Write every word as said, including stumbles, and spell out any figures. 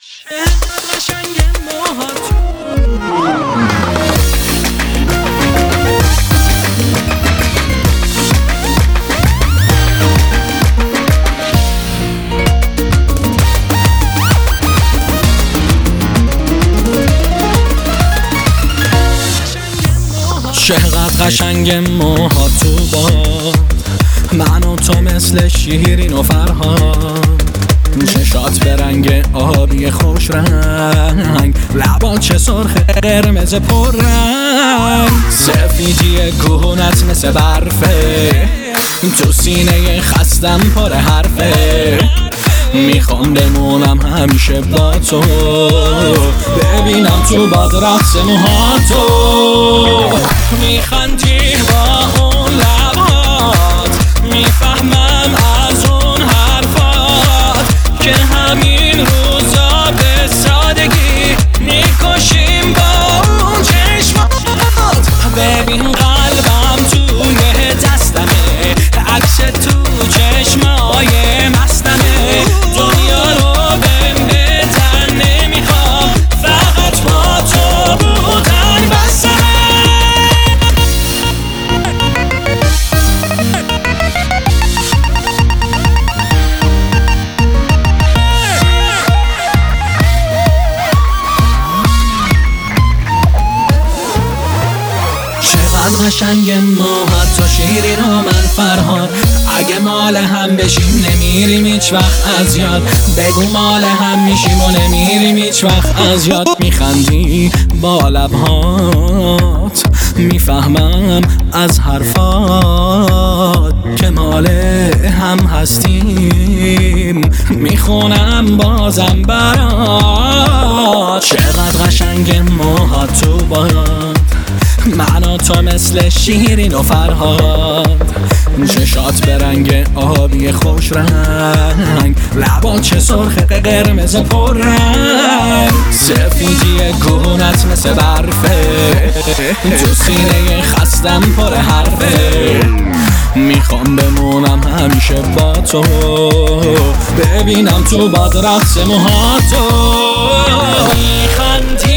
چقدر قشنگ موها تو باد، من و تو مثل شیرین و فرهاد. چشات به رنگ آبی خوش رنگ، لبات چه سرخ قرمز پر رنگ. سفیدی کهونت مثل برفه، تو سینه خستم پر حرفه. میخوام بمونم همیشه با تو، ببینم تو باد رقص موهاتو. میخندی با اون لبات، میفهمم از اون حرفات که همین روزا به سادگی میکشیم با اون چشمات. ببین قلبم توی دستمه، عکس تو چشمای مستمه. دنیا رو بهم بدن نمیخوام، فقط با تو بودن بسمه. قشنگ موهات تو شیرین و من فرهاد. اگه مال هم بشیم نمیریم هیچ وقت از یاد، بگو مال هم میشیم و نمیریم هیچ وقت از یاد. میخندی با لبهات، میفهمم از حرفات که مال هم هستیم. میخونم بازم برات، چقدر قشنگ موهات تو باد، من و تو مثل شیرین و فرهاد. چشات به رنگ آبی خوش رنگ، لبات چه سرخ قرمز پر رنگ. سفیدی کهونت مثل برفه، تو سینه خستم پر حرفه. میخوام بمونم همیشه با تو، ببینم تو باد رقص موهاتو. میخندی